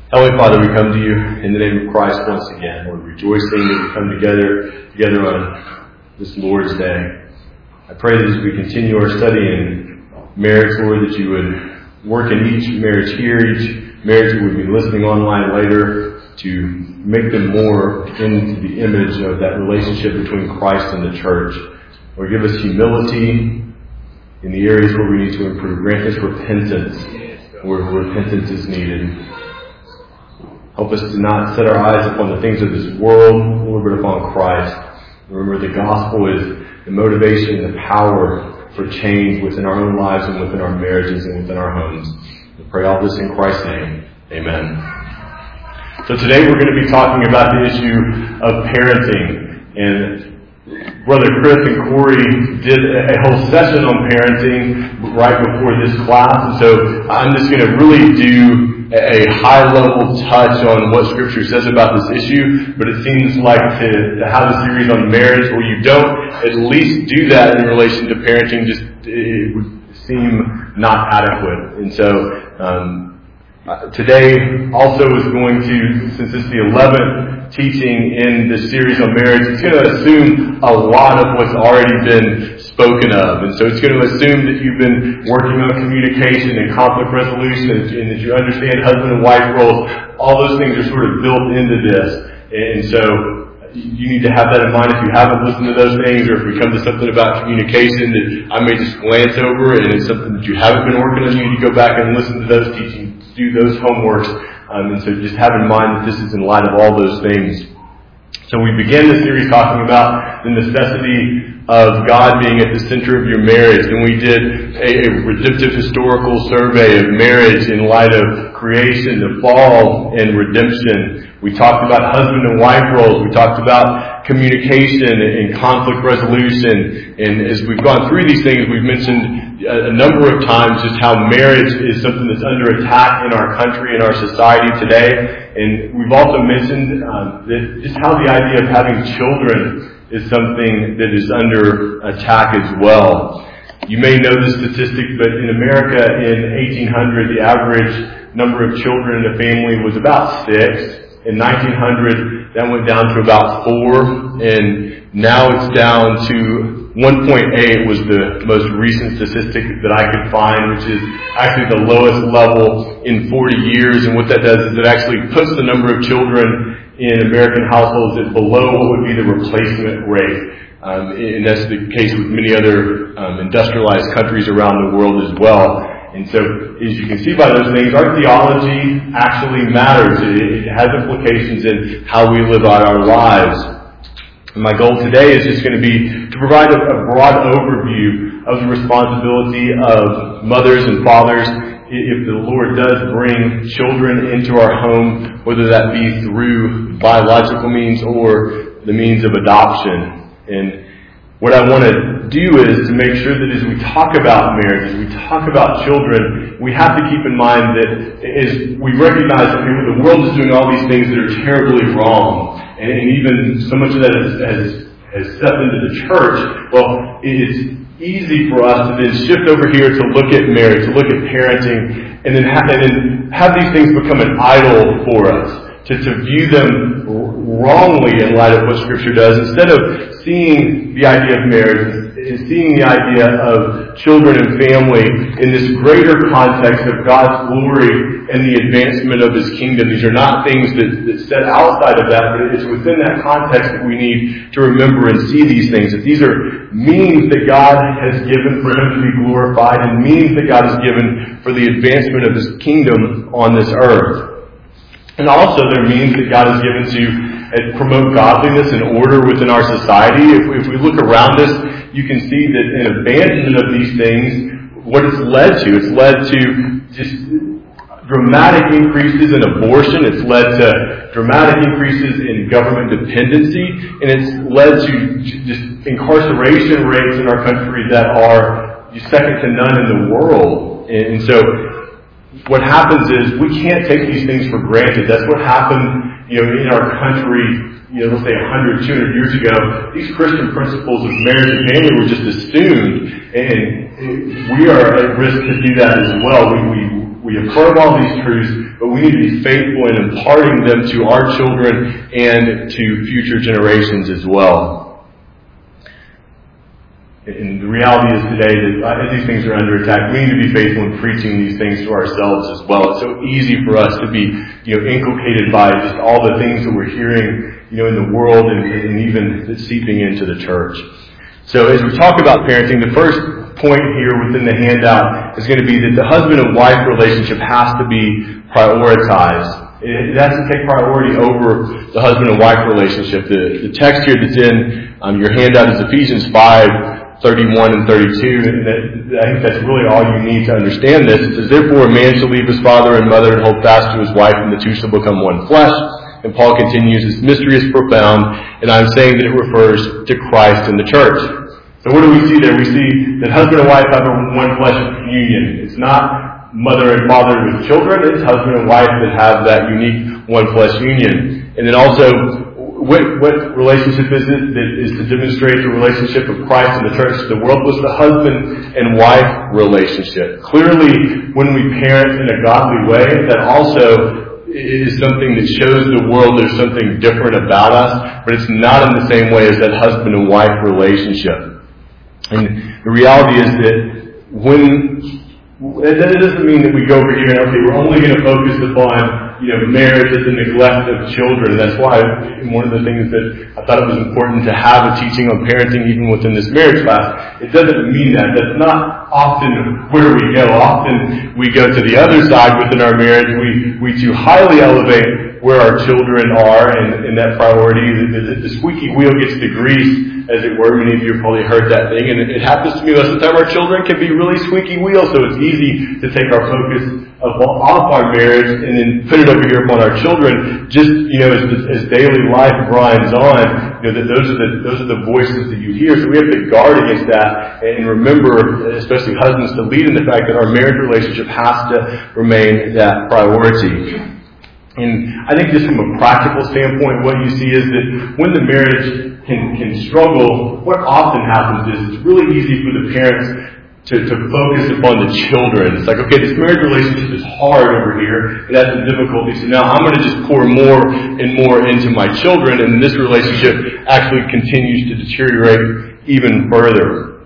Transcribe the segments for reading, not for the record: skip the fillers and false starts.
Heavenly Father, we come to you in the name of Christ once again. We're rejoicing that we come together on this Lord's Day. I pray that as we continue our study in marriage, Lord, that you would work in each marriage here, each marriage that would be listening online later, to make them more into the image of that relationship between Christ and the church. Lord, give us humility in the areas where we need to improve. Grant us repentance where repentance is needed. Help us to not set our eyes upon the things of this world, Lord, but upon Christ. Remember, the gospel is the motivation and the power for change within our own lives and within our marriages and within our homes. We pray all this in Christ's name. Amen. So today we're going to be talking about the issue of parenting. And Brother Chris and Corey did a whole session on parenting right before this class. And so I'm just going to really do a high-level touch on what Scripture says about this issue, but it seems like to have a series on marriage where you don't at least do that in relation to parenting, just it would seem not adequate. And so today also is going to, since it's the 11th teaching in this series on marriage, it's going to assume a lot of what's already been spoken of. And so it's going to assume that you've been working on communication and conflict resolution and that you understand husband and wife roles. All those things are sort of built into this. And so you need to have that in mind if you haven't listened to those things, or if we come to something about communication that I may just glance over and it's something that you haven't been working on, you need to go back and listen to those teachings, do those homeworks. And so just have in mind that this is in light of all those things. So we begin the series talking about the necessity of God being at the center of your marriage. And we did a redemptive historical survey of marriage in light of creation, the fall, and redemption. We talked about husband and wife roles. We talked about communication and conflict resolution. And as we've gone through these things, we've mentioned a number of times just how marriage is something that's under attack in our country and our society today. And we've also mentioned that just how the idea of having children is something that is under attack as well. You may know the statistic, but in America in 1800, the average number of children in a family was about 6. In 1900, that went down to about 4, and now it's down to 1.8 was the most recent statistic that I could find, which is actually the lowest level in 40 years. And what that does is it actually puts the number of children in American households at below what would be the replacement rate. And that's the case with many other industrialized countries around the world as well. And so, as you can see by those things, our theology actually matters. It has implications in how we live out our lives. And my goal today is just going to be to provide a broad overview of the responsibility of mothers and fathers if the Lord does bring children into our home, whether that be through biological means or the means of adoption. And what I want to do is to make sure that as we talk about marriage, as we talk about children, we have to keep in mind that as we recognize that the world is doing all these things that are terribly wrong, and even so much of that has stepped into the church, well, it's easy for us to then shift over here to look at marriage, to look at parenting, and then have these things become an idol for us, to view them wrongly in light of what Scripture does, instead of seeing the idea of marriage and seeing the idea of children and family in this greater context of God's glory and the advancement of His kingdom. These are not things that set outside of that, but it's within that context that we need to remember and see these things. That these are means that God has given for Him to be glorified, and means that God has given for the advancement of His kingdom on this earth. And also they're means that God has given to promote godliness and order within our society. If we look around us, you can see that an abandonment of these things, what it's led to just dramatic increases in abortion. It's led to dramatic increases in government dependency. And it's led to just incarceration rates in our country that are second to none in the world. And so what happens is we can't take these things for granted. That's what happened, in our country, let's say 100, 200 years ago. These Christian principles of marriage and family were just assumed, and we are at risk to do that as well. We affirm all these truths, but we need to be faithful in imparting them to our children and to future generations as well. And the reality is today that these things are under attack. We need to be faithful in preaching these things to ourselves as well. It's so easy for us to be, inculcated by just all the things that we're hearing, in the world and even seeping into the church. So as we talk about parenting, the first point here within the handout is going to be that the husband and wife relationship has to be prioritized. It has to take priority over the husband and wife relationship. The text here that's in your handout is Ephesians 5:31 and 32, and I think that's really all you need to understand this. It says, "Therefore a man shall leave his father and mother and hold fast to his wife, and the two shall become one flesh." And Paul continues, "This mystery is profound, and I'm saying that it refers to Christ and the church." So what do we see there? We see that husband and wife have a one flesh union. It's not mother and father with children, it's husband and wife that have that unique one flesh union. And then also, what relationship is it that is to demonstrate the relationship of Christ and the church to the world? Was the husband and wife relationship. Clearly, when we parent in a godly way, that also is something that shows the world there's something different about us, but it's not in the same way as that husband and wife relationship. And the reality is that that doesn't mean that we go over here and, okay, we're only going to focus upon, marriage as the neglect of children. That's why one of the things that I thought it was important to have a teaching on parenting even within this marriage class. It doesn't mean that. That's not often where we go. Often we go to the other side within our marriage. We too highly elevate where our children are and that priority. The squeaky wheel gets the grease, as it were. Many of you have probably heard that thing. And it happens to me most of the time. Our children can be really squeaky wheels, so it's easy to take our focus off our marriage and then put it over here upon our children. Just, as daily life grinds on, that those are the voices that you hear. So we have to guard against that and remember, especially husbands, to lead in the fact that our marriage relationship has to remain that priority. And I think just from a practical standpoint, what you see is that when the marriage can struggle, what often happens is it's really easy for the parents to focus upon the children. It's like, okay, this marriage relationship is hard over here. It has some difficulties. So now I'm going to just pour more and more into my children, and this relationship actually continues to deteriorate even further.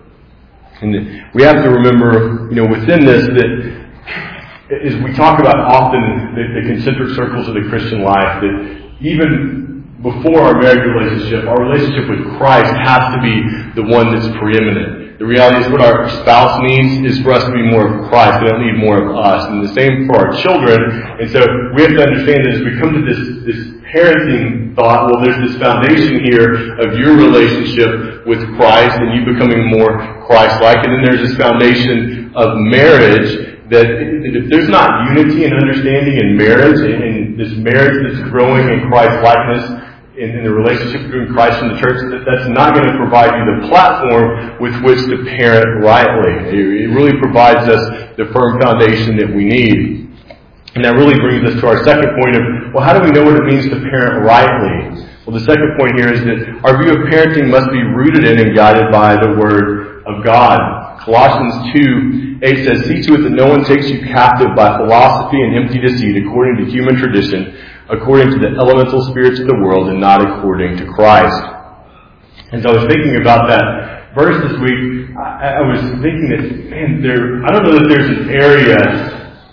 And we have to remember, within this that as we talk about often the concentric circles of the Christian life, that even before our marriage relationship, our relationship with Christ has to be the one that's preeminent. The reality is what our spouse needs is for us to be more of Christ. They don't need more of us. And the same for our children. And so we have to understand that as we come to this parenting thought, well, there's this foundation here of your relationship with Christ and you becoming more Christ-like. And then there's this foundation of marriage that if there's not unity and understanding in marriage, and this marriage that's growing in Christ-likeness, in the relationship between Christ and the church, that's not going to provide you the platform with which to parent rightly. It really provides us the firm foundation that we need. And that really brings us to our second point of, well, how do we know what it means to parent rightly? Well, the second point here is that our view of parenting must be rooted in and guided by the Word of God. Colossians 2:8 says, "See to it that no one takes you captive by philosophy and empty deceit according to human tradition, according to the elemental spirits of the world, and not according to Christ." And so I was thinking about that verse this week. I was thinking that, man, I don't know that there's an area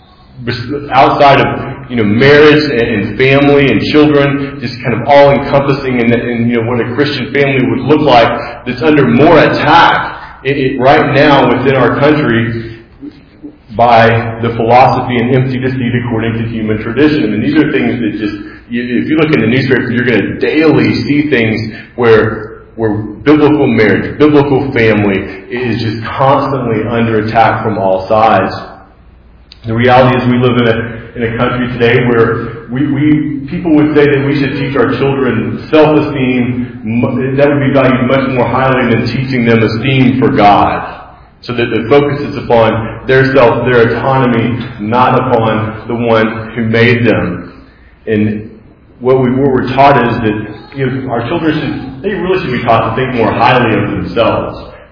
outside of marriage and family and children, just kind of all encompassing, and what a Christian family would look like, that's under more attack right now within our country by the philosophy and empty deceit according to human tradition. And these are things that just, if you look in the newspaper, you're going to daily see things where biblical marriage, biblical family is just constantly under attack from all sides. The reality is we live in a country today where people would say that we should teach our children self-esteem. That would be valued much more highly than teaching them esteem for God. So that the focus is upon their self, their autonomy, not upon the one who made them. And what we're taught is that our children really should be taught to think more highly of themselves.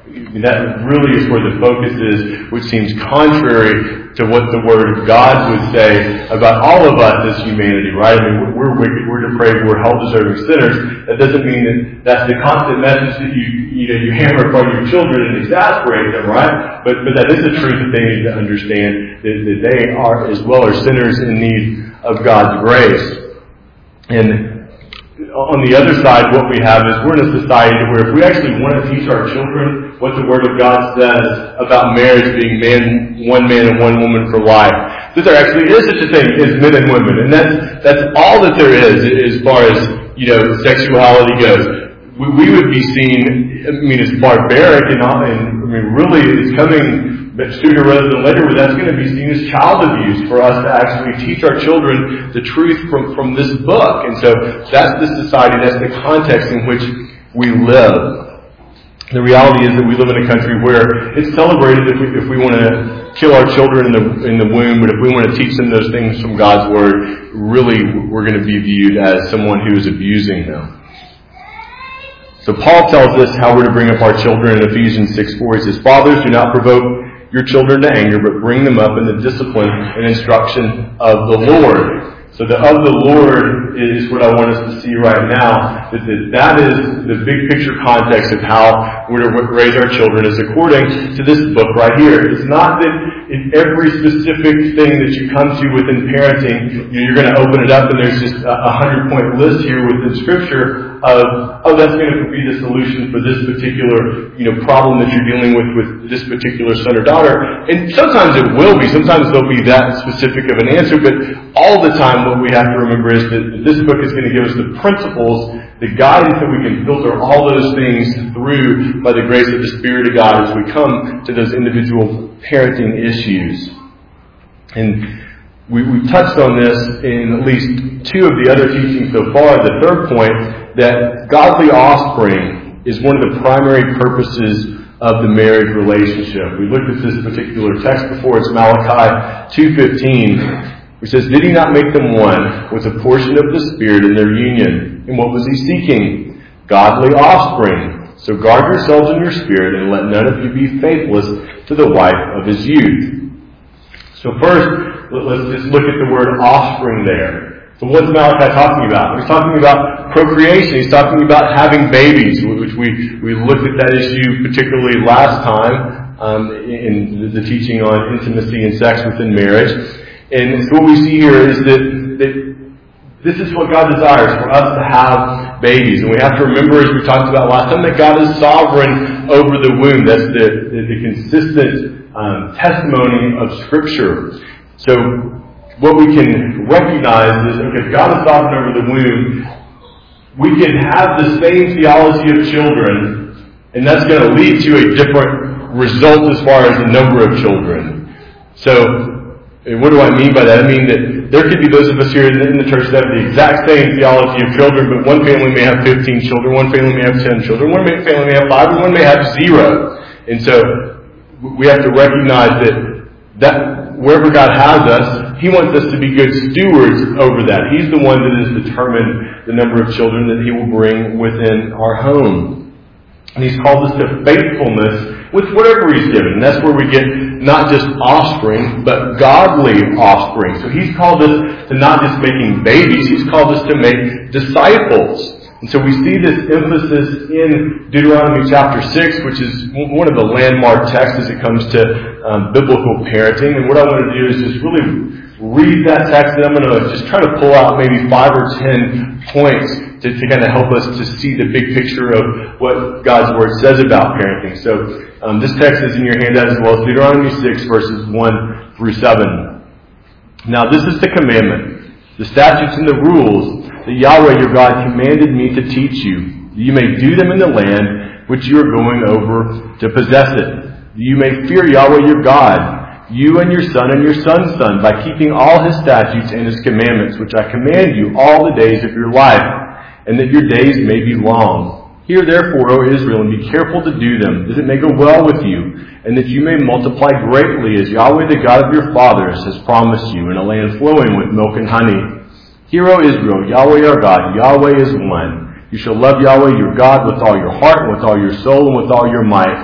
That really is where the focus is, which seems contrary to what the Word of God would say about all of us as humanity, right? I mean, we're wicked, we're depraved, we're hell-deserving sinners. That doesn't mean that that's the constant message that you hammer upon your children and exasperate them, right? But that is the truth that they need to understand, that they are as well are sinners in need of God's grace. And on the other side, what we have is we're in a society where if we actually want to teach our children what the Word of God says about marriage being one man and one woman for life, that there actually is such a thing as men and women, and that's all that there is as far as sexuality goes. We would be seen, as barbaric and really it's coming sooner rather than later, where that's going to be seen as child abuse for us to actually teach our children the truth from this book. And so that's the society, that's the context in which we live. The reality is that we live in a country where it's celebrated if we want to kill our children in the womb, but if we want to teach them those things from God's Word, really we're going to be viewed as someone who is abusing them. So Paul tells us how we're to bring up our children in Ephesians 6:4. He says, "Fathers, do not provoke your children to anger, but bring them up in the discipline and instruction of the Lord." So the of the Lord is what I want us to see right now. That is the big picture context of how we're to raise our children, is according to this book right here. It's not that in every specific thing that you come to within parenting, you're going to open it up and there's just a 100-point list here within Scripture of that's going to be the solution for this particular problem that you're dealing with this particular son or daughter. And sometimes it will be. Sometimes there'll be that specific of an answer. But all the time, what we have to remember is that this book is going to give us the principles, the guidance that we can filter all those things through by the grace of the Spirit of God as we come to those individual parenting issues. And we touched on this in at least two of the other teachings so far. The third point, that godly offspring is one of the primary purposes of the marriage relationship. We looked at this particular text before. It's Malachi 2:15, which says, "Did he not make them one with a portion of the Spirit in their union? And what was he seeking? Godly offspring. So guard yourselves in your spirit, and let none of you be faithless to the wife of his youth." So first, let's just look at the word offspring there. So what's Malachi talking about? He's talking about procreation. He's talking about having babies, which we looked at that issue particularly last time in the teaching on intimacy and sex within marriage. And so what we see here is that this is what God desires, for us to have babies. And we have to remember, as we talked about last time, that God is sovereign over the womb. That's the consistent testimony of Scripture. So what we can recognize is, okay, if God is sovereign over the womb, we can have the same theology of children, and that's going to lead to a different result as far as the number of children. So what do I mean by that? I mean that there could be those of us here in the church that have the exact same theology of children, but one family may have 15 children, one family may have 10 children, one family may have 5, and one may have 0. And so we have to recognize that wherever God has us, He wants us to be good stewards over that. He's the one that has determined the number of children that He will bring within our home. And He's called us to faithfulness with whatever He's given. And that's where we get not just offspring, but godly offspring. So He's called us to not just making babies, He's called us to make disciples. And so we see this emphasis in Deuteronomy chapter 6, which is one of the landmark texts as it comes to biblical parenting. And what I want to do is just really read that text, and I'm going to just try to pull out maybe 5 or 10 points to kind of help us to see the big picture of what God's Word says about parenting. So this text is in your handout as well. It's Deuteronomy 6, verses 1 through 7. "Now this is the commandment, the statutes and the rules that Yahweh your God commanded me to teach you, that you may do them in the land which you are going over to possess it, that you may fear Yahweh your God, you and your son and your son's son, by keeping all His statutes and His commandments, which I command you all the days of your life, and that your days may be long. Hear therefore, O Israel, and be careful to do them, that it may go well with you, and that you may multiply greatly, as Yahweh the God of your fathers has promised you, in a land flowing with milk and honey. Hear, O Israel, Yahweh our God, Yahweh is one. You shall love Yahweh your God with all your heart, and with all your soul, and with all your might.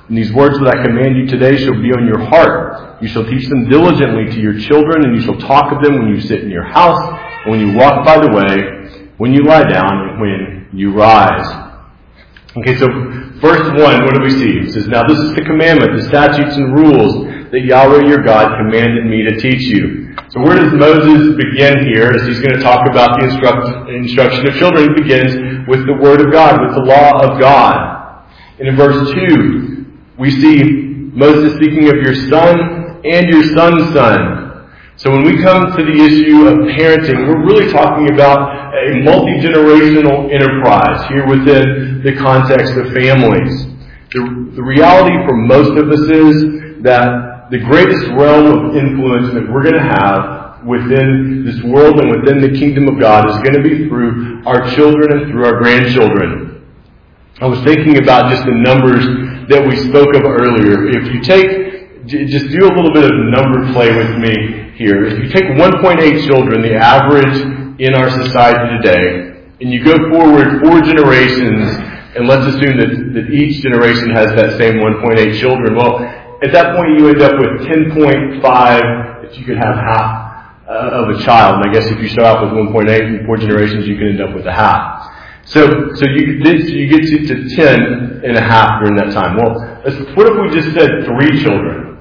And these words that I command you today shall be on your heart. You shall teach them diligently to your children, and you shall talk of them when you sit in your house, and when you walk by the way, when you lie down, and when you rise. Okay, so verse 1, what do we see? It says, now this is the commandment, the statutes and rules that Yahweh your God commanded me to teach you. So where does Moses begin here as he's going to talk about the instruction of children? He begins with the Word of God, with the law of God. And in verse 2, we see Moses speaking of your son and your son's son. So when we come to the issue of parenting, we're really talking about a multi-generational enterprise here within the context of families. The reality for most of us is that the greatest realm of influence that we're going to have within this world and within the kingdom of God is going to be through our children and through our grandchildren. I was thinking about just the numbers that we spoke of earlier. If you take, just do a little bit of number play with me here. If you take 1.8 children, the average in our society today, and you go forward 4 generations, and let's assume that each generation has that same 1.8 children, well, at that point you end up with 10.5 if you could have half of a child. And I guess if you start off with 1.8 in 4 generations, you can end up with a half. So you get to 10 and a half during that time. Well, what if we just said 3 children?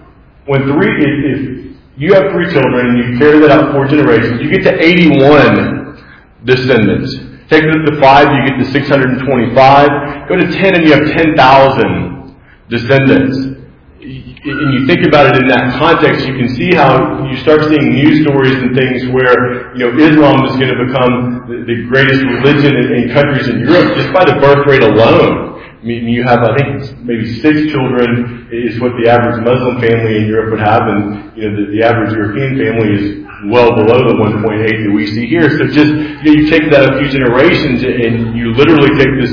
If you have 3 children and you carry that out 4 generations, you get to 81 descendants. Take it up to 5, you get to 625. Go to 10 and you have 10,000 descendants. And you think about it in that context, you can see how you start seeing news stories and things where, Islam is going to become the greatest religion in countries in Europe just by the birth rate alone. I mean, you have, I think, maybe 6 children is what the average Muslim family in Europe would have, and the average European family is well below the 1.8 that we see here. So just you take that a few generations, and you literally take this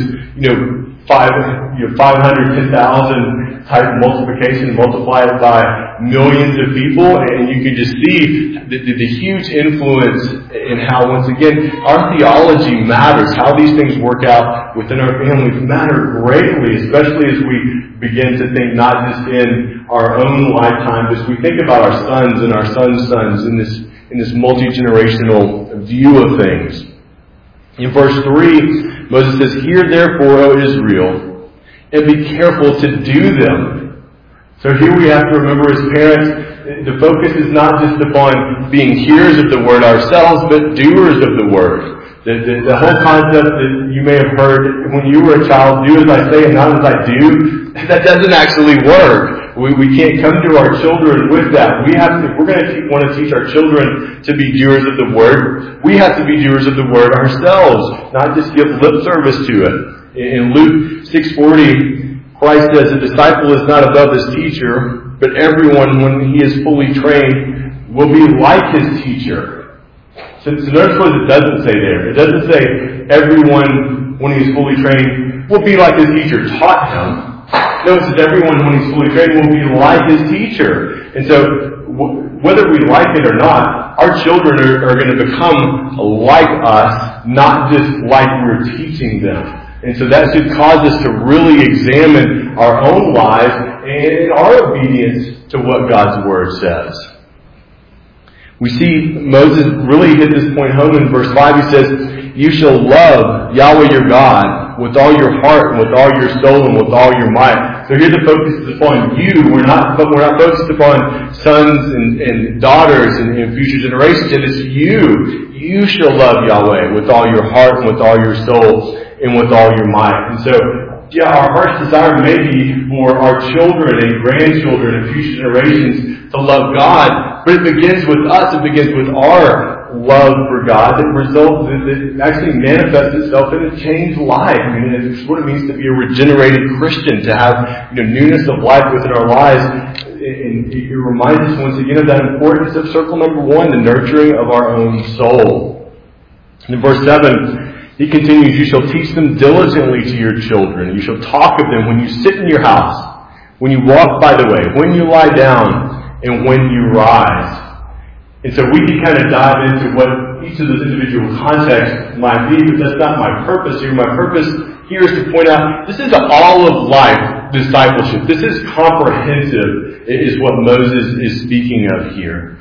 510,000 type multiplication, multiply it by millions of people, and you can just see the huge influence in how, once again, our theology matters. How these things work out within our families matter greatly, especially as we begin to think not just in our own lifetime, but as we think about our sons and our sons' sons in this multi-generational view of things. In verse 3, Moses says, "Hear therefore, O Israel, and be careful to do them." So here we have to remember as parents, the focus is not just upon being hearers of the word ourselves, but doers of the word. The whole concept that you may have heard when you were a child, do as I say and not as I do, that doesn't actually work. We can't come to our children with that. If we're going to want to teach our children to be doers of the word, we have to be doers of the word ourselves, not just give lip service to it. In Luke 6:40, Christ says, "A disciple is not above his teacher, but everyone, when he is fully trained, will be like his teacher." So notice what it doesn't say there. It doesn't say everyone, when he is fully trained, will be like his teacher taught him. No, it says everyone, when he's fully trained, will be like his teacher. And so, whether we like it or not, our children are going to become like us, not just like we're teaching them. And so that should cause us to really examine our own lives and our obedience to what God's Word says. We see Moses really hit this point home in verse 5. He says, "You shall love Yahweh your God with all your heart and with all your soul and with all your might." So here the focus is upon you. We're not focused upon sons and daughters and future generations. It is you. You shall love Yahweh with all your heart and with all your soul and with all your might. And so, our heart's desire may be for our children and grandchildren and future generations to love God, but it begins with us. It begins with our love for God that actually manifests itself in a changed life. I mean, it's what it means to be a regenerated Christian, to have newness of life within our lives. And it reminds us once again of that importance of circle number 1, the nurturing of our own soul. In verse 7, he continues, "You shall teach them diligently to your children. You shall talk of them when you sit in your house, when you walk by the way, when you lie down, and when you rise." And so we can kind of dive into what each of those individual contexts might be, but that's not my purpose here. My purpose here is to point out this is all of life discipleship. This is comprehensive, is what Moses is speaking of here.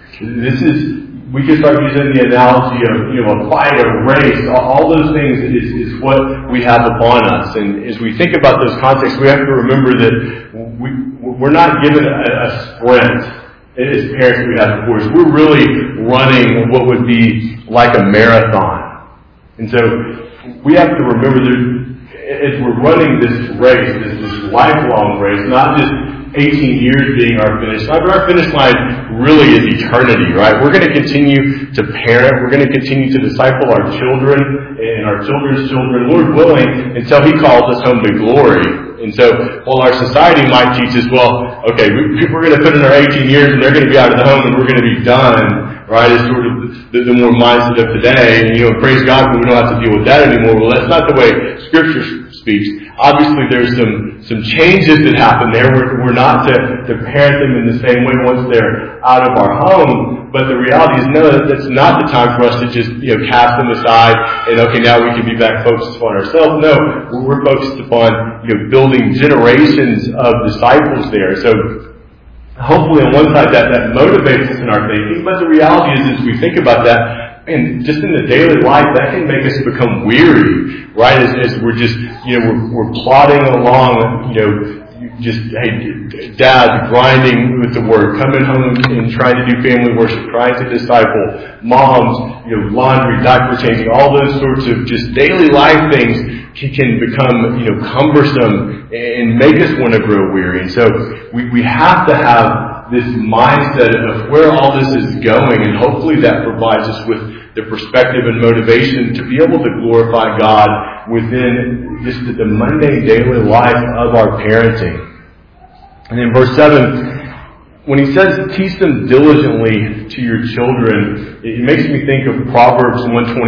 We could start using the analogy of a fight, a race. All those things is what we have upon us. And as we think about those contexts, we have to remember that we're not given a sprint as parents we have before us. We're really running what would be like a marathon. And so we have to remember that as we're running this race, this lifelong race, not just 18 years being our finish line, but our finish line really is eternity, right? We're going to continue to parent. We're going to continue to disciple our children and our children's children, Lord willing, until He calls us home to glory. And so, while our society might teach us, well, okay, we're going to put in our 18 years and they're going to be out of the home and we're going to be done, right? It's sort of the more mindset of today. And, praise God, we don't have to deal with that anymore. Well, that's not the way Scripture speaks. Obviously, there's some changes that happen there. We're not to parent them in the same way once they're out of our home. But the reality is, no, that's not the time for us to just, cast them aside and, okay, now we can be back focused upon ourselves. No, we're focused upon, building generations of disciples there. So, hopefully on one side that motivates us in our thinking. But the reality is, as we think about that, and just in the daily life, that can make us become weary, right? As we're just, we're plodding along, just, hey, dad grinding with the word, coming home and trying to do family worship, trying to disciple, moms, laundry, diaper changing, all those sorts of just daily life things can become, cumbersome and make us want to grow weary. And so we have to have this mindset of where all this is going, and hopefully that provides us with the perspective and motivation to be able to glorify God within just the mundane daily life of our parenting. And in verse 7, when he says, teach them diligently to your children, it makes me think of Proverbs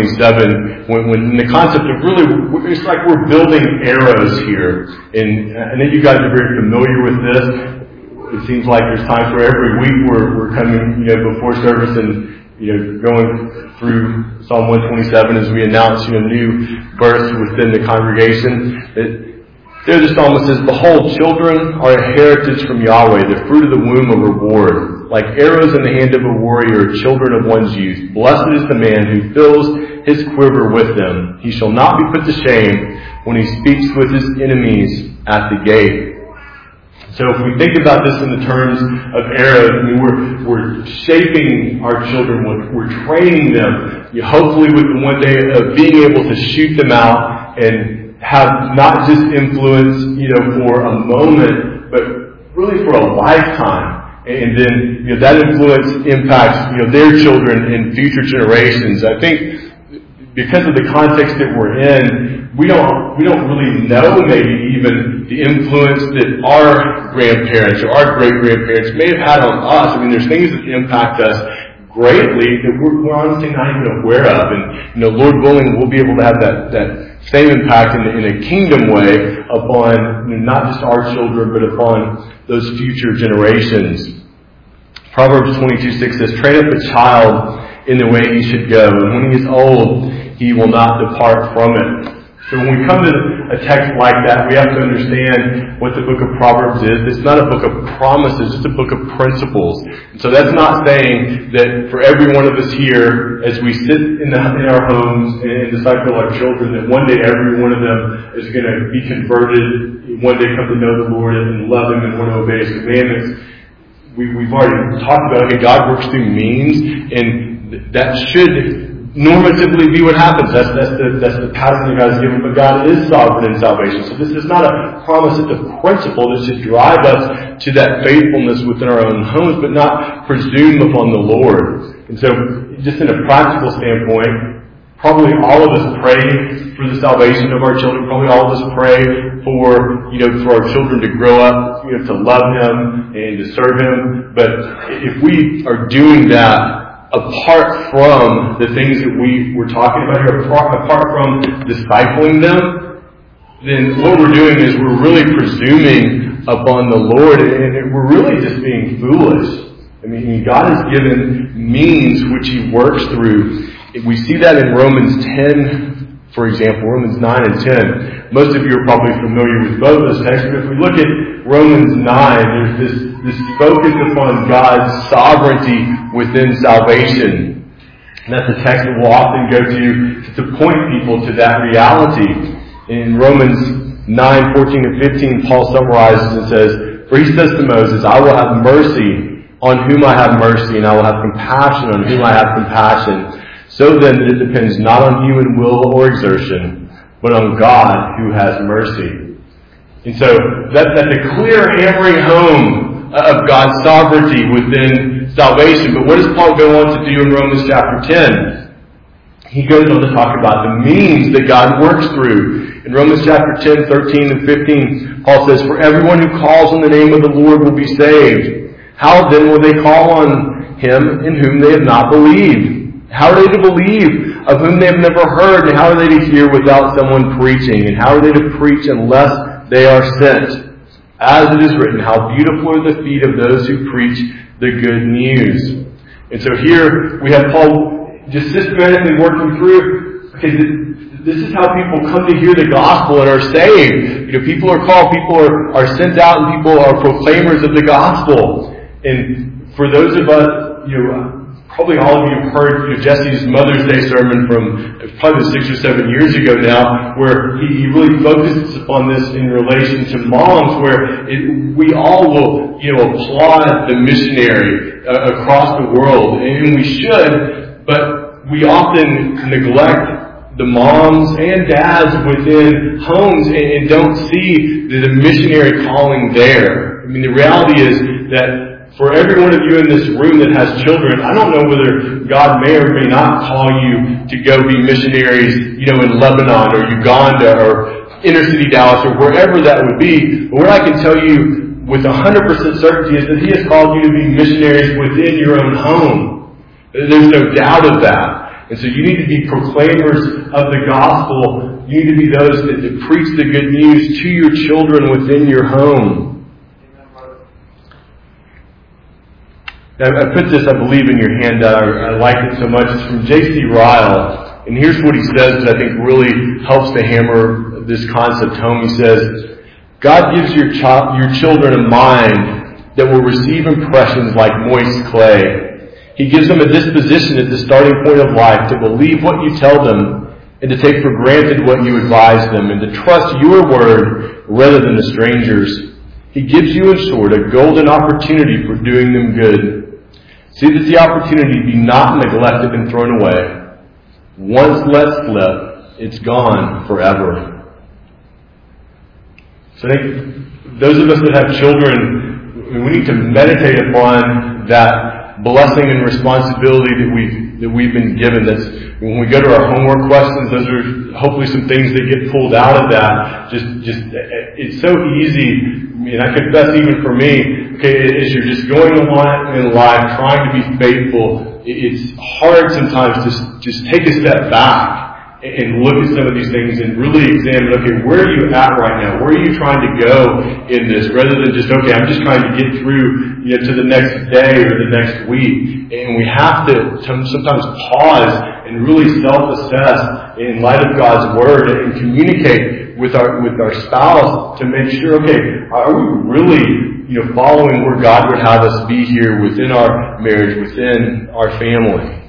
127, when the concept of really, it's like we're building arrows here. And I know you guys are very familiar with this. It seems like there's times where every week we're coming, before service and, going through Psalm 127 as we announce, new births within the congregation. There the psalmist says, behold, children are a heritage from Yahweh, the fruit of the womb a reward. Like arrows in the hand of a warrior, children of one's youth. Blessed is the man who fills his quiver with them. He shall not be put to shame when he speaks with his enemies at the gate. So if we think about this in the terms of arrows, we're shaping our children, we're training them, hopefully with the one day of being able to shoot them out and have not just influence, for a moment, but really for a lifetime. And then, that influence impacts, their children and future generations. I think because of the context that we're in, we don't really know maybe even the influence that our grandparents or our great-grandparents may have had on us. I mean, there's things that impact us greatly that we're honestly not even aware of. And, Lord willing, we'll be able to have that same impact in a kingdom way upon not just our children, but upon those future generations. Proverbs 22:6 says, train up a child in the way he should go, and when he is old, he will not depart from it. So when we come to a text like that, we have to understand what the book of Proverbs is. It's not a book of promises, it's a book of principles. And so that's not saying that for every one of us here, as we sit in our homes and disciple our children, that one day every one of them is going to be converted, one day come to know the Lord and love Him and want to obey His commandments. We've already talked about, okay, God works through means, and that should normatively be what happens. That's the pattern that God has given, but God is sovereign in salvation. So this is not a promise, it's a principle that should drive us to that faithfulness within our own homes, but not presume upon the Lord. And so, just in a practical standpoint, probably all of us pray for the salvation of our children. Probably all of us pray for our children to grow up, to love Him and to serve Him. But if we are doing that apart from the things that we were talking about here, apart from discipling them, then what we're doing is we're really presuming upon the Lord, and we're really just being foolish. I mean, God has given means which He works through. We see that in Romans For example, Romans 9 and 10. Most of you are probably familiar with both those texts, but if we look at Romans 9, there's this focus upon God's sovereignty within salvation. And that's a text that we'll often go to point people to that reality. In Romans 9, 14 and 15, Paul summarizes and says, "For he says to Moses, I will have mercy on whom I have mercy, and I will have compassion on whom I have compassion. So then it depends not on human will or exertion, but on God who has mercy." And so that's a clear hammering home of God's sovereignty within salvation. But what does Paul go on to do in Romans chapter 10? He goes on to talk about the means that God works through. In Romans chapter 10, 13 and 15, Paul says, "For everyone who calls on the name of the Lord will be saved. How then will they call on him in whom they have not believed? How are they to believe of whom they have never heard? And how are they to hear without someone preaching? And how are they to preach unless they are sent? As it is written, how beautiful are the feet of those who preach the good news." And so here we have Paul just systematically working through, okay, this is how people come to hear the gospel and are saved. People are called, people are sent out, and people are proclaimers of the gospel. And for those of us, probably all of you have heard Jesse's Mother's Day sermon from probably 6 or 7 years ago now, where he really focuses upon this in relation to moms, where we all will, applaud the missionary across the world, and we should, but we often neglect the moms and dads within homes and don't see the missionary calling there. I mean, the reality is that for every one of you in this room that has children, I don't know whether God may or may not call you to go be missionaries, in Lebanon or Uganda or inner city Dallas or wherever that would be. But what I can tell you with 100% certainty is that He has called you to be missionaries within your own home. There's no doubt of that. And so you need to be proclaimers of the gospel. You need to be those that preach the good news to your children within your home. I put this, I believe, in your handout. I like it so much. It's from J.C. Ryle. And here's what he says that I think really helps to hammer this concept home. He says, God gives your children a mind that will receive impressions like moist clay. He gives them a disposition at the starting point of life to believe what you tell them and to take for granted what you advise them and to trust your word rather than a stranger's. He gives you, in short, a golden opportunity for doing them good. See that the opportunity be not neglected and thrown away. Once let slip, it's gone forever. So I think those of us that have children, we need to meditate upon that blessing and responsibility that we've been given. That's when we go to our homework questions, those are hopefully some things that get pulled out of that. Just it's so easy. And I confess, even for me, as you're just going along in life, trying to be faithful, it's hard sometimes to just take a step back and look at some of these things and really examine, okay, where are you at right now? Where are you trying to go in this? Rather than just, okay, I'm just trying to get through, to the next day or the next week. And we have to sometimes pause and really self-assess in light of God's Word and communicate with our spouse to make sure, okay, are we really following where God would have us be here within our marriage, within our family?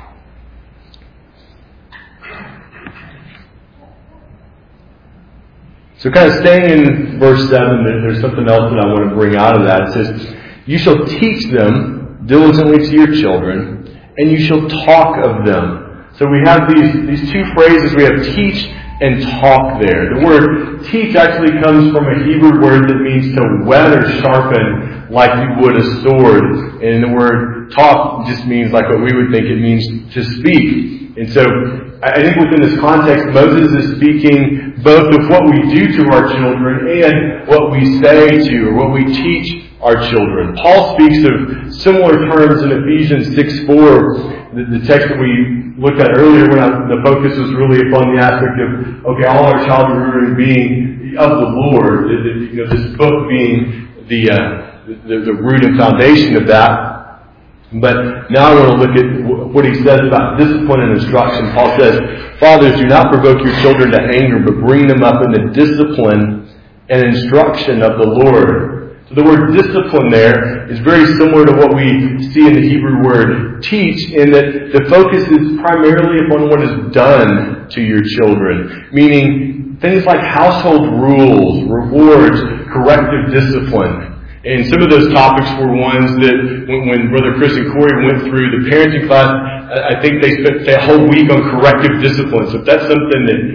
So kind of staying in verse 7, there's something else that I want to bring out of that. It says, you shall teach them diligently to your children, and you shall talk of them. So we have these two phrases. We have teach and talk there. The word teach actually comes from a Hebrew word that means to whet or sharpen like you would a sword. And the word talk just means like what we would think it means to speak. And so I think within this context, Moses is speaking both of what we do to our children and what we say to or what we teach our children. Paul speaks of similar terms in Ephesians 6:4, the text that we looked at earlier when the focus was really upon the aspect of, okay, all our children being of the Lord, this book being the root and foundation of that. But now I want to look at what he says about discipline and instruction. Paul says, "Fathers, do not provoke your children to anger, but bring them up in the discipline and instruction of the Lord." So the word discipline there is very similar to what we see in the Hebrew word teach, in that the focus is primarily upon what is done to your children, meaning things like household rules, rewards, corrective discipline. And some of those topics were ones that when Brother Chris and Corey went through the parenting class, I think they spent a whole week on corrective discipline. So if that's something that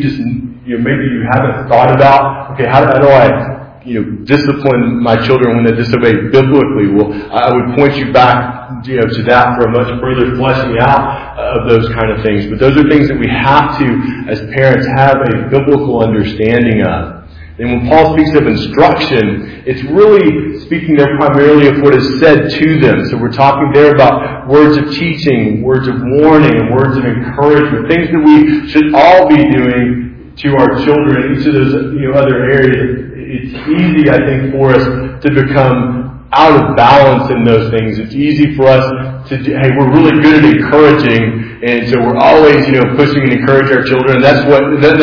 maybe you haven't thought about, okay, how do I discipline my children when they disobey biblically? Well, I would point you back to that for a much further fleshing out of those kind of things. But those are things that we have to, as parents, have a biblical understanding of. And when Paul speaks of instruction, it's really speaking there primarily of what is said to them. So we're talking there about words of teaching, words of warning, and words of encouragement, things that we should all be doing to our children. Each of those other areas, it's easy, I think, for us to become out of balance in those things. It's easy for us to we're really good at encouraging, and so we're always, pushing and encourage our children. And that's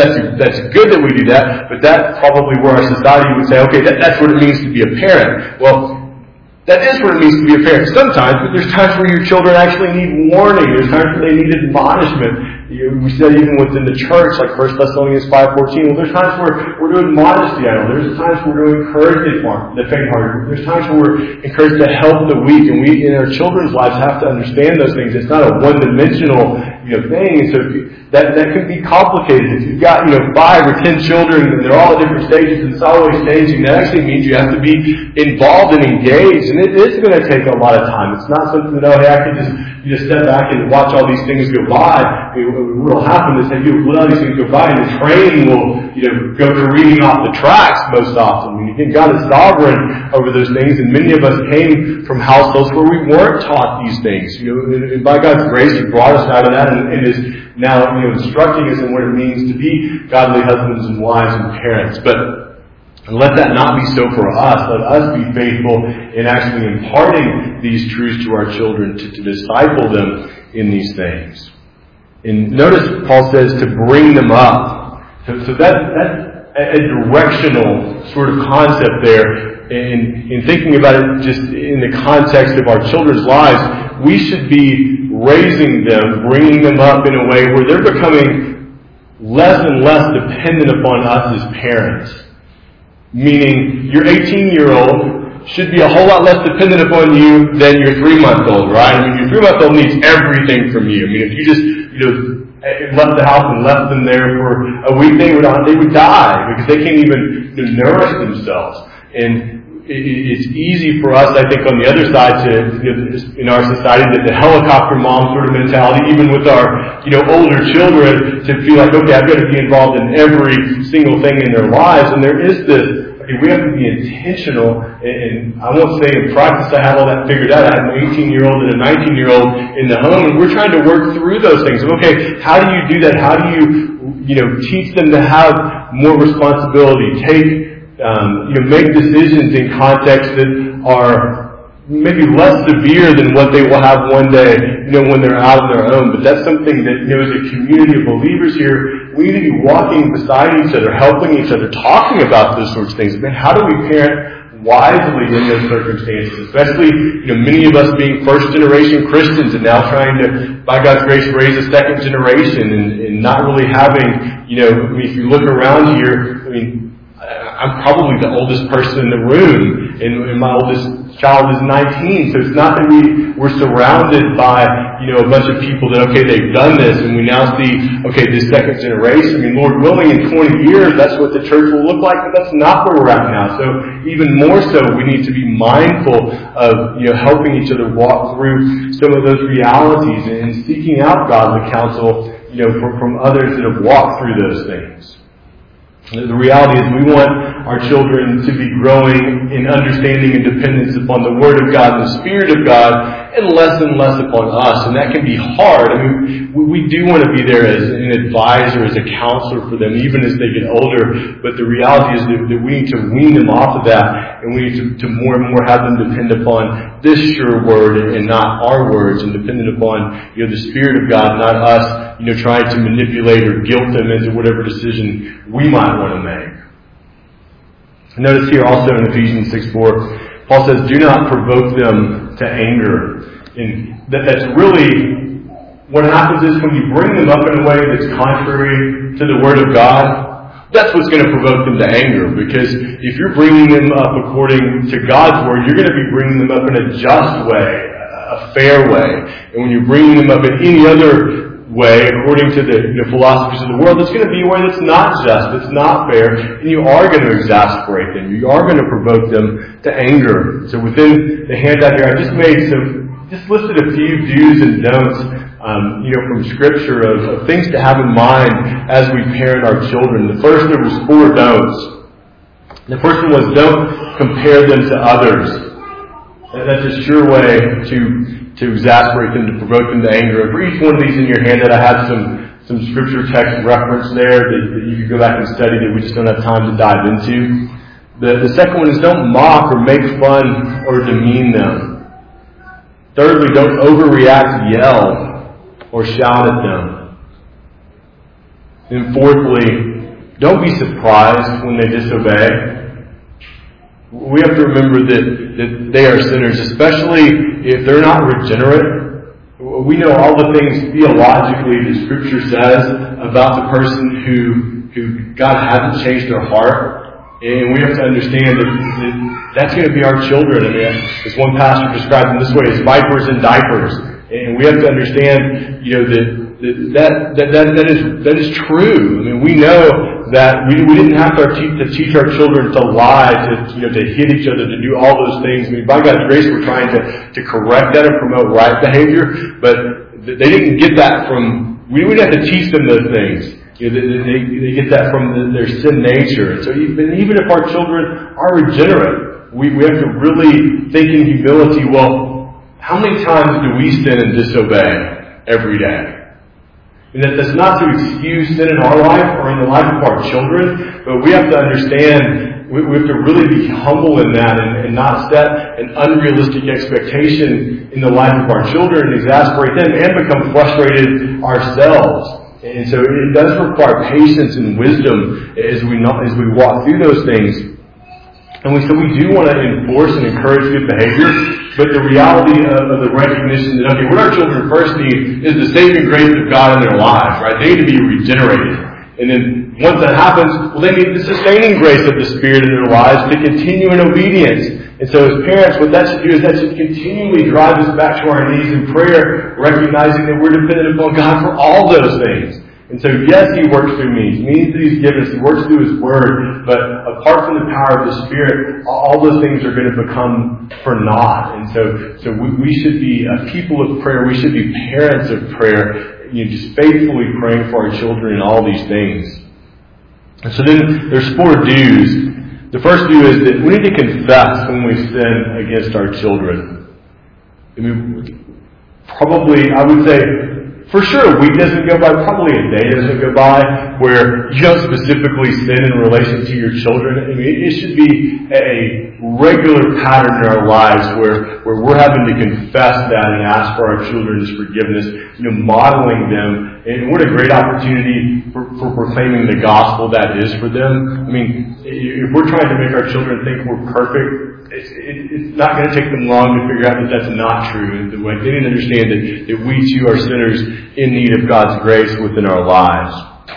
good that we do that, but that's probably where our society would say, okay, that's what it means to be a parent. Well, that is what it means to be a parent sometimes, but there's times where your children actually need warning. There's times where they need admonishment. We said even within the church, like 1 Thessalonians 5:14, well, there's times where we're to admonish the idle. There's times where we're to encourage the faint-hearted. There's times where we're encouraged to help the weak, and we, in our children's lives, have to understand those things. It's not a one-dimensional thing, and so that can be complicated. If you've got 5 or 10 children and they're all at different stages and it's always changing, that actually means you have to be involved and engaged, and it is going to take a lot of time. It's not something that I can just step back and watch all these things go by. What will happen is let all these things go by, and the train will go careening off the tracks most often. Again, God is sovereign over those things, and many of us came from households where we weren't taught these things. And by God's grace, He brought us out of that and is now instructing us in what it means to be godly husbands and wives and parents. But let that not be so for us. Let us be faithful in actually imparting these truths to our children, to disciple them in these things. And notice Paul says to bring them up. So that's a directional sort of concept there. In thinking about it just in the context of our children's lives, we should be raising them, bringing them up in a way where they're becoming less and less dependent upon us as parents. Meaning, your 18-year-old should be a whole lot less dependent upon you than your 3-month-old, right? Your 3-month-old needs everything from you. If you just, left the house and left them there for a week, they would die because they can't even nourish themselves. And it's easy for us, I think, on the other side in our society, the helicopter mom sort of mentality, even with our, older children, to feel like, okay, I've got to be involved in every single thing in their lives. And there is this, we have to be intentional, and I won't say in practice I have all that figured out. I have an 18-year-old and a 19-year-old in the home, and we're trying to work through those things. Okay, how do you do that? How do you, teach them to have more responsibility, make decisions in contexts that are maybe less severe than what they will have one day, when they're out on their own. But that's something that, as a community of believers here, we need to be walking beside each other, helping each other, talking about those sorts of things. But how do we parent wisely in those circumstances? Especially, many of us being first-generation Christians and now trying to, by God's grace, raise a second generation and not really having, if you look around here, I'm probably the oldest person in the room, and my oldest child is 19. So it's not that we're surrounded by, a bunch of people that, okay, they've done this, and we now see, okay, this second generation. Lord willing, in 20 years, that's what the church will look like, but that's not where we're at now. So even more so, we need to be mindful of, helping each other walk through some of those realities and seeking out godly counsel, from others that have walked through those things. The reality is we want our children to be growing in understanding and dependence upon the Word of God and the Spirit of God, and less upon us. And that can be hard. I mean, we do want to be there as an advisor, as a counselor for them, even as they get older. But the reality is that we need to wean them off of that, and we need to more and more have them depend upon this sure Word and not our words, and dependent upon the Spirit of God, not us trying to manipulate or guilt them into whatever decision we might want to make. Notice here also in Ephesians 6:4, Paul says, "Do not provoke them to anger." And that's really what happens is when you bring them up in a way that's contrary to the Word of God, that's what's going to provoke them to anger. Because if you're bringing them up according to God's Word, you're going to be bringing them up in a just way, a fair way. And when you're bringing them up in any other way, according to the philosophies of the world, it's going to be a way that's not just, that's not fair, and you are going to exasperate them. You are going to provoke them to anger. So within the handout here, I just listed a few do's and don'ts, from Scripture of things to have in mind as we parent our children. The first, there was 4 don'ts. The first one was don't compare them to others. That's a sure way to exasperate them, to provoke them to anger. For each one of these in your handout, I have some Scripture text reference there that you can go back and study that we just don't have time to dive into. The second one is don't mock or make fun or demean them. Thirdly, don't overreact, yell, or shout at them. And fourthly, don't be surprised when they disobey. We have to remember that they are sinners, especially if they're not regenerate. We know all the things theologically that Scripture says about the person who God hasn't changed their heart. And we have to understand that that's going to be our children. I mean, as one pastor described them this way, as vipers in diapers. And we have to understand, that is true. I mean, we know that we didn't have to teach our children to lie, to hit each other, to do all those things. I mean, by God's grace, we're trying to correct that and promote right behavior. But they didn't get that from. We didn't have to teach them those things. They get that from their sin nature. So even if our children are regenerate, we have to really think in humility. Well, how many times do we sin and disobey every day? And that's not to excuse sin in our life or in the life of our children, but we have to understand, we have to really be humble in that and not set an unrealistic expectation in the life of our children and exasperate them and become frustrated ourselves. And so it does require patience and wisdom as we walk through those things. And we do want to enforce and encourage good behavior, but the reality of the recognition that, what our children first need is the saving grace of God in their lives, right? They need to be regenerated. And then once that happens, they need the sustaining grace of the Spirit in their lives to continue in obedience. And so as parents, what that should do is that should continually drive us back to our knees in prayer, recognizing that we're dependent upon God for all those things. And so, yes, He works through means that He's given us. He works through His Word. But apart from the power of the Spirit, all those things are going to become for naught. And so we should be a people of prayer. We should be parents of prayer, just faithfully praying for our children in all these things. And so then there's 4 do's. The first do is that we need to confess when we sin against our children. I mean, probably, I would say, for sure, a week doesn't go by, probably a day doesn't go by where you don't specifically sin in relation to your children. I mean, it should be a regular pattern in our lives where we're having to confess that and ask for our children's forgiveness, modeling them. And what a great opportunity for proclaiming the gospel that is for them. I mean, if we're trying to make our children think we're perfect, it's not going to take them long to figure out that that's not true. They need to understand that we too are sinners in need of God's grace within our lives.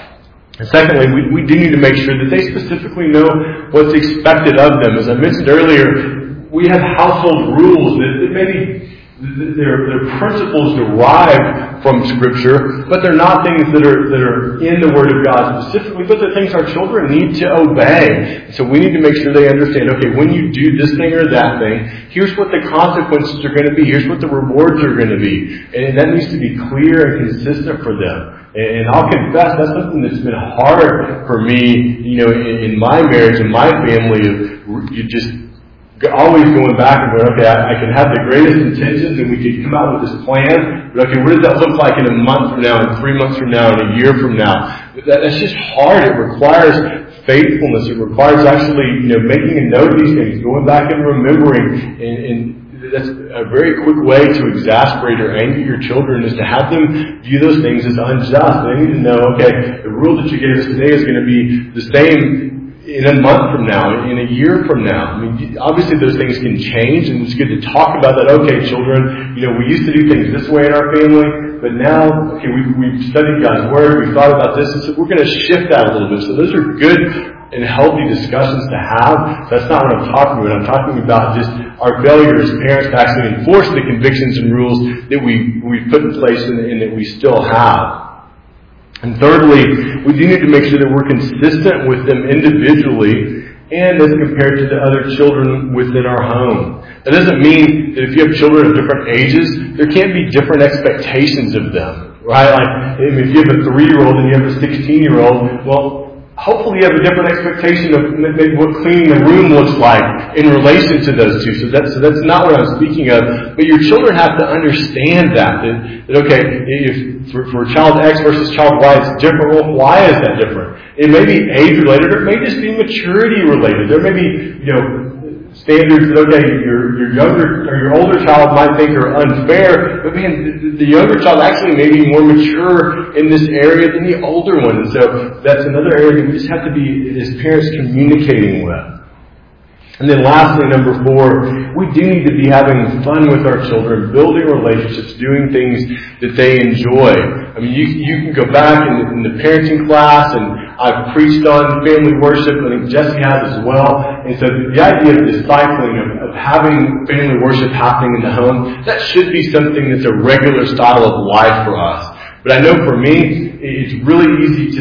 And secondly, we do need to make sure that they specifically know what's expected of them. As I mentioned earlier, we have household rules that maybe they're principles derived from Scripture, but they're not things that are in the Word of God specifically, but they're things our children need to obey. So we need to make sure they understand, okay, when you do this thing or that thing, here's what the consequences are going to be. Here's what the rewards are going to be. And that needs to be clear and consistent for them. And I'll confess, that's something that's been hard for me, in my marriage and my family, of you just always going back and going, okay, I can have the greatest intentions and we can come out with this plan, but okay, what does that look like in a month from now, and 3 months from now, and a year from now? That's just hard. It requires faithfulness. It requires actually, making a note of these things, going back and remembering, and that's a very quick way to exasperate or anger your children, is to have them view those things as unjust. They need to know, okay, the rule that you gave us today is going to be the same in a month from now, in a year from now. I mean, obviously those things can change, and it's good to talk about that. Okay, children, we used to do things this way in our family, but now, okay, we've studied God's Word, we've thought about this, and so we're going to shift that a little bit. So those are good and healthy discussions to have. That's not what I'm talking about. I'm talking about just our failure as parents to actually enforce the convictions and rules that we put in place and that we still have. And thirdly, we do need to make sure that we're consistent with them individually and as compared to the other children within our home. That doesn't mean that if you have children of different ages, there can't be different expectations of them, right? Like, if you have a 3-year-old and you have a 16-year-old, well, hopefully you have a different expectation of maybe what cleaning the room looks like in relation to those two. So that's not what I'm speaking of. But your children have to understand that okay, if for child X versus child Y, it's different. Well, why is that different? It may be age related, or it may just be maturity related. There may be, standards that, okay, your younger or your older child might think are unfair, but man, the younger child actually may be more mature in this area than the older one. And so that's another area that we just have to be, as parents, communicating with. And then lastly, number 4, we do need to be having fun with our children, building relationships, doing things that they enjoy. I mean, you can go back in the parenting class, and I've preached on family worship. I think Jesse has as well. And so the idea of discipling, of having family worship happening in the home, that should be something that's a regular style of life for us. But I know for me, it's really easy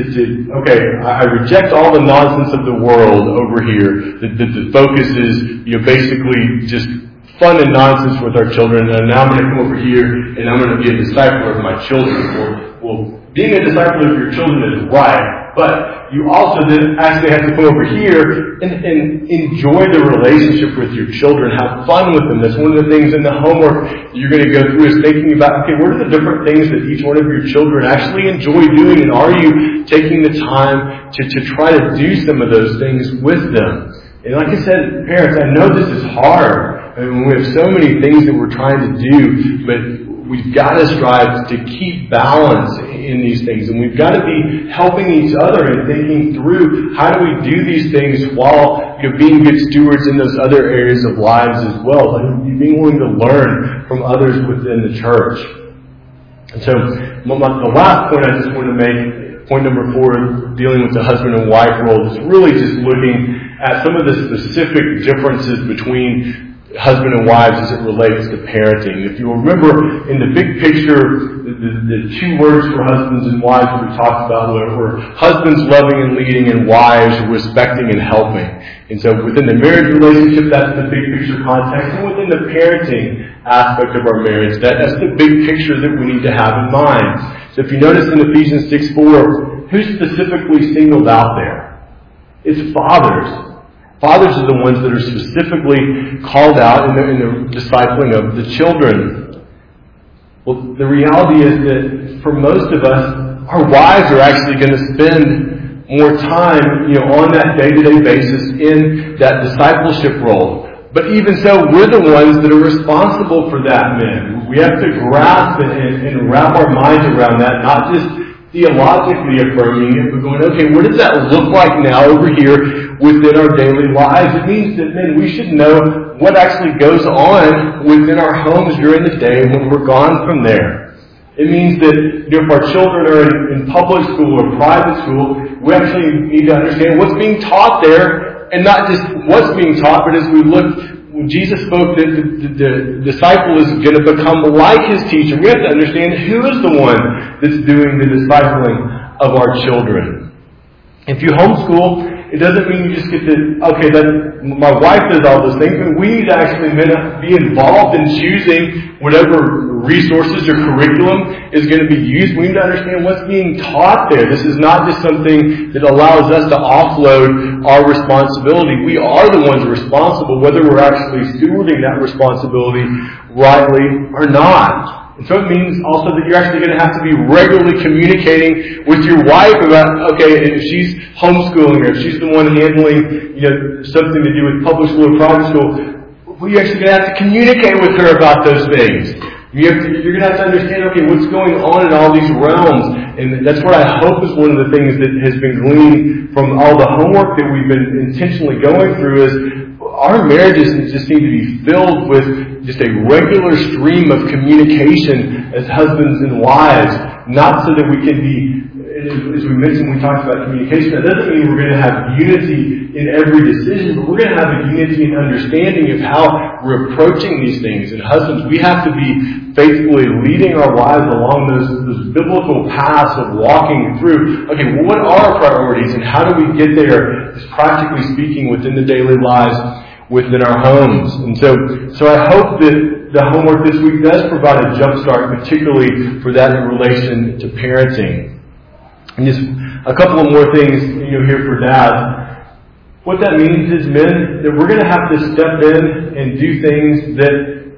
I reject all the nonsense of the world over here. The focus is, basically just fun and nonsense with our children. And now I'm going to come over here and I'm going to be a discipler of my children. Well, being a discipler of your children is right, but you also then actually have to come over here and enjoy the relationship with your children. Have fun with them. That's one of the things in the homework you're going to go through, is thinking about, okay, what are the different things that each one of your children actually enjoy doing, and are you taking the time to try to do some of those things with them? And like I said, parents, I know this is hard. I mean, we have so many things that we're trying to do, but we've got to strive to keep balance in these things. And we've got to be helping each other and thinking through, how do we do these things while being good stewards in those other areas of lives as well. And being willing to learn from others within the church. And so the last point I just want to make, point number 4, dealing with the husband and wife role, is really just looking at some of the specific differences between husband and wives as it relates to parenting. If you remember, in the big picture, the 2 words for husbands and wives that we talked about were husbands loving and leading, and wives respecting and helping. And so within the marriage relationship, that's the big picture context. And within the parenting aspect of our marriage, that's the big picture that we need to have in mind. So if you notice in Ephesians 6:4, who's specifically singled out there? It's fathers. Fathers are the ones that are specifically called out in the discipling of the children. Well, the reality is that for most of us, our wives are actually going to spend more time, on that day-to-day basis in that discipleship role. But even so, we're the ones that are responsible for that, men. We have to grasp and wrap our minds around that, not just theologically affirming it, but going, okay, what does that look like now over here within our daily lives? It means that, man, we should know what actually goes on within our homes during the day when we're gone from there. It means that if our children are in public school or private school, we actually need to understand what's being taught there, and not just what's being taught, but as we look, when Jesus spoke that the disciple is going to become like his teacher, we have to understand who is the one that's doing the discipling of our children. If you homeschool, it doesn't mean you just get to, okay, my wife does all those things, but we need to actually be involved in choosing whatever resources or curriculum is going to be used. We need to understand what's being taught there. This is not just something that allows us to offload our responsibility. We are the ones responsible, whether we're actually stewarding that responsibility rightly or not. And so it means also that you're actually going to have to be regularly communicating with your wife about, okay, if she's homeschooling or if she's the one handling, something to do with public school or private school, well, you're actually going to have to communicate with her about those things. You're going to have to understand, okay, what's going on in all these realms. And that's what I hope is one of the things that has been gleaned from all the homework that we've been intentionally going through is our marriages just need to be filled with just a regular stream of communication as husbands and wives, not so that we can be, as we mentioned, we talked about communication. That doesn't mean we're going to have unity in every decision, but we're going to have a unity and understanding of how we're approaching these things. And husbands, we have to be faithfully leading our wives along those biblical paths of walking through, okay, well, what are our priorities and how do we get there, just practically speaking, within the daily lives within our homes. And so I hope that the homework this week does provide a jump start, particularly for that in relation to parenting. And just a couple of more things, here for dads. What that means is, men, that we're going to have to step in and do things that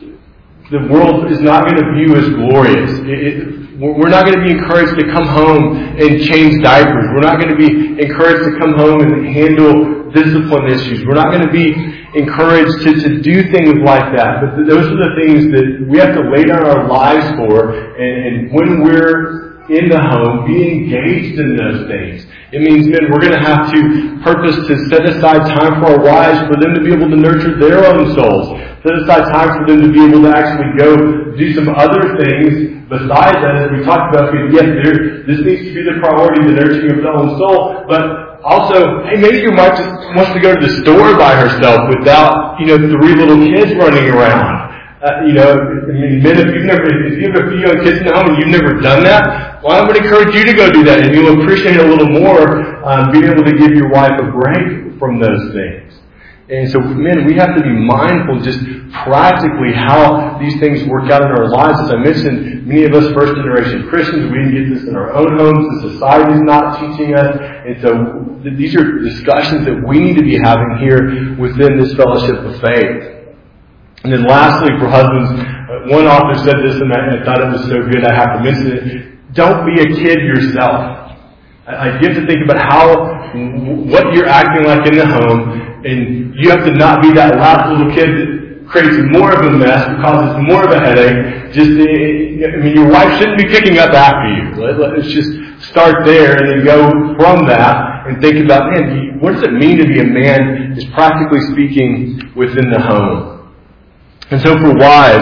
the world is not going to view as glorious. We're not going to be encouraged to come home and change diapers. We're not going to be encouraged to come home and handle discipline issues. We're not going to be encouraged to do things like that. But those are the things that we have to lay down our lives for. And when we're in the home, be engaged in those things. It means, men, we're going to have to purpose to set aside time for our wives, for them to be able to nurture their own souls. Set aside time for them to be able to actually go do some other things besides that. As we talked about, yes, this needs to be the priority, the nurturing of their own soul, but also, hey, maybe your wife just wants to go to the store by herself without, 3 little kids running around. Men, if you have a few young kids in the home and you've never done that, well, I would encourage you to go do that, and you'll appreciate it a little more, being able to give your wife a break from those things. And so, men, we have to be mindful just practically how these things work out in our lives. As I mentioned, many of us first-generation Christians, we didn't get this in our own homes. The society's not teaching us. And so these are discussions that we need to be having here within this fellowship of faith. And then lastly, for husbands, one author said this, and I thought it was so good I have to mention it. Don't be a kid yourself. You have to think about what you're acting like in the home, and you have to not be that loud little kid that creates more of a mess, causes more of a headache. Your wife shouldn't be picking up after you. Let's just start there and then go from that and think about, man, what does it mean to be a man, just practically speaking, within the home? And so for wives,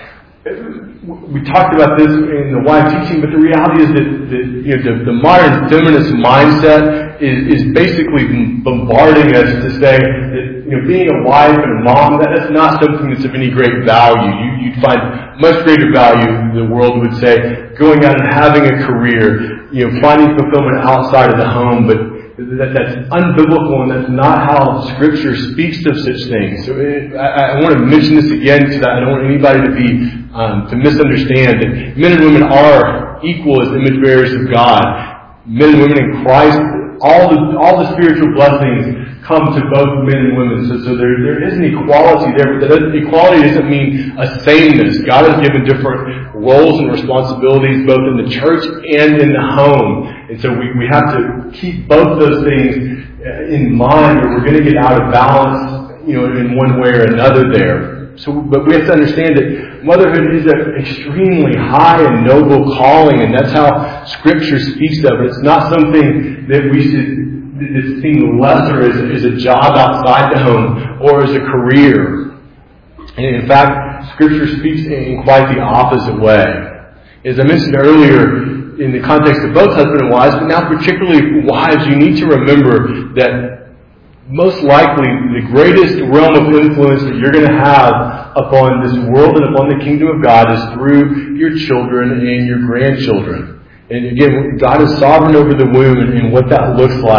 we talked about this in the wife teaching, but the reality is that the modern feminist mindset is basically bombarding us to say that being a wife and a mom, that's not something that's of any great value. You'd find much greater value, the world would say, going out and having a career, finding fulfillment outside of the home, but that's unbiblical, and that's not how Scripture speaks of such things. So I want to mention this again because I don't want anybody to misunderstand that men and women are equal as image bearers of God. Men and women in Christ, all the spiritual blessings come to both men and women. So there is an equality there, but that equality doesn't mean a sameness. God has given different roles and responsibilities both in the church and in the home. And so we have to keep both those things in mind, or we're going to get out of balance, in one way or another there. But we have to understand that motherhood is an extremely high and noble calling, and that's how Scripture speaks of it. It's not something that we should that's seen lesser as a job outside the home or as a career. And in fact, Scripture speaks in quite the opposite way. As I mentioned earlier, in the context of both husband and wives, but now particularly wives, you need to remember that most likely the greatest realm of influence that you're going to have upon this world and upon the kingdom of God is through your children and your grandchildren. And again, God is sovereign over the womb and what that looks like.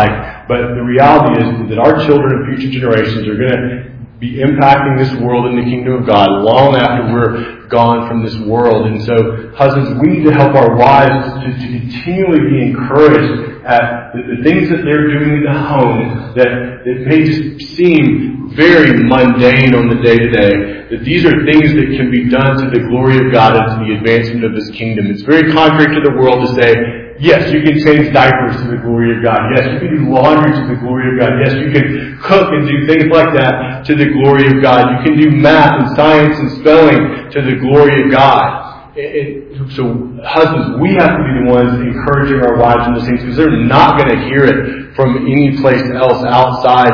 But the reality is that our children and future generations are going to be impacting this world and the kingdom of God long after we're gone from this world. And so, husbands, we need to help our wives to continually be encouraged at the things that they're doing in the home that may just seem very mundane on the day-to-day, that these are things that can be done to the glory of God and to the advancement of His kingdom. It's very contrary to the world to say, yes, you can change diapers to the glory of God. Yes, you can do laundry to the glory of God. Yes, you can cook and do things like that to the glory of God. You can do math and science and spelling to the glory of God. So, husbands, we have to be the ones encouraging our wives in those things because they're not going to hear it from any place else outside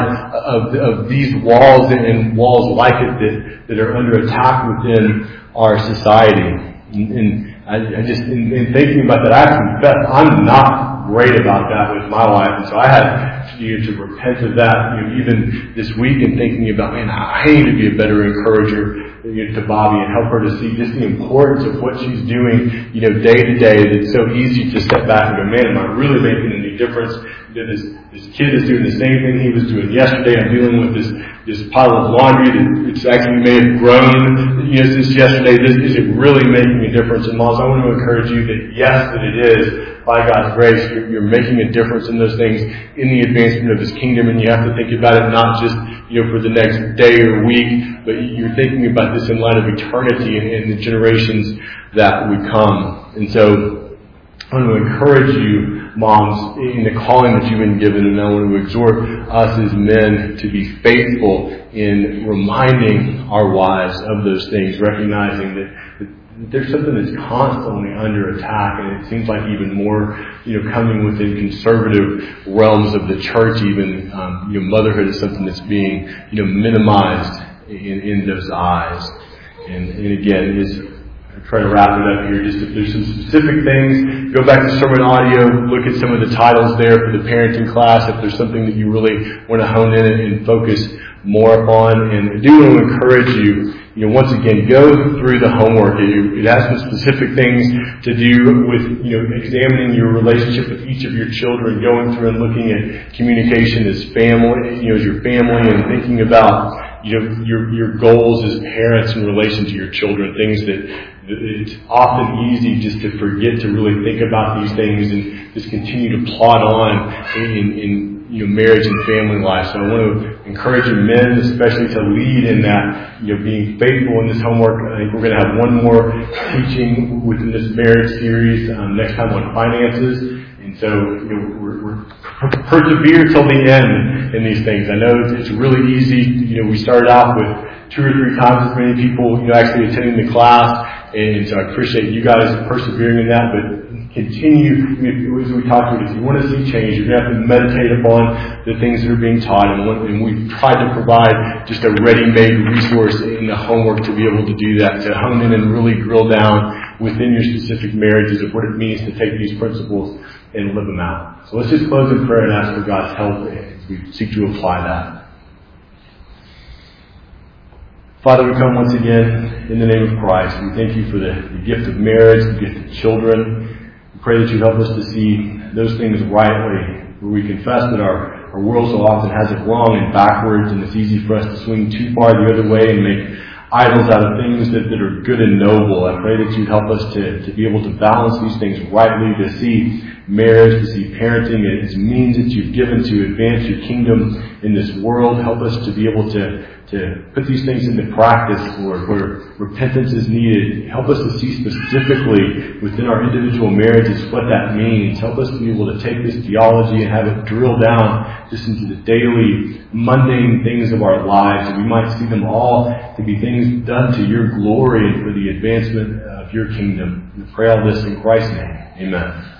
of these walls and walls like it that are under attack within our society. And I just, in thinking about that, I have to confess, I'm not great about that with my wife. And so I had to repent of that, even this week, and thinking about, man, I need to be a better encourager to Bobby and help her to see just the importance of what she's doing, day to day. It's so easy to step back and go, man, am I really making any difference? This kid is doing the same thing he was doing yesterday. I'm dealing with this pile of laundry that it's actually may have grown, since yesterday. Is it really making a difference? And moms, I want to encourage you that yes, that it is. By God's grace, you're making a difference in those things in the advancement of His kingdom, and you have to think about it not just for the next day or week, but you're thinking about this in light of eternity and the generations that would come. And so I want to encourage you, moms, in the calling that you've been given, and I want to exhort us as men to be faithful in reminding our wives of those things, recognizing that there's something that's constantly under attack, and it seems like even more, coming within conservative realms of the church. Even motherhood is something that's being, minimized in those eyes. And again, I try to wrap it up here. Just if there's some specific things, go back to sermon audio, look at some of the titles there for the parenting class. If there's something that you really want to hone in and focus more upon, and I do want to encourage you, once again, go through the homework. It has some specific things to do with, examining your relationship with each of your children, going through and looking at communication as family, as your family, and thinking about, your goals as parents in relation to your children, things that it's often easy just to forget to really think about these things and just continue to plod on in marriage and family life. So I want to encourage you men, especially, to lead in that, being faithful in this homework. I think we're going to have one more teaching within this marriage series next time on finances. And so, we're persevere till the end in these things. I know it's really easy. We started off with 2 or 3 times as many people, actually attending the class. And so I appreciate you guys persevering in that, but continue, as we talked about, if you want to see change, you're going to have to meditate upon the things that are being taught. And we've tried to provide just a ready-made resource in the homework to be able to do that, to hone in and really drill down within your specific marriages of what it means to take these principles and live them out. So let's just close in prayer and ask for God's help as we seek to apply that. Father, we come once again in the name of Christ. We thank you for the gift of marriage, the gift of children. We pray that you help us to see those things rightly, where we confess that our world so often has it wrong and backwards, and it's easy for us to swing too far the other way and make idols out of things that are good and noble. I pray that you help us to be able to balance these things rightly, to see marriage, to see parenting as means that you've given to advance your kingdom in this world. Help us to be able to put these things into practice, Lord, where repentance is needed. Help us to see specifically within our individual marriages what that means. Help us to be able to take this theology and have it drill down just into the daily, mundane things of our lives, and we might see them all to be things done to your glory and for the advancement of your kingdom. We pray all this in Christ's name. Amen.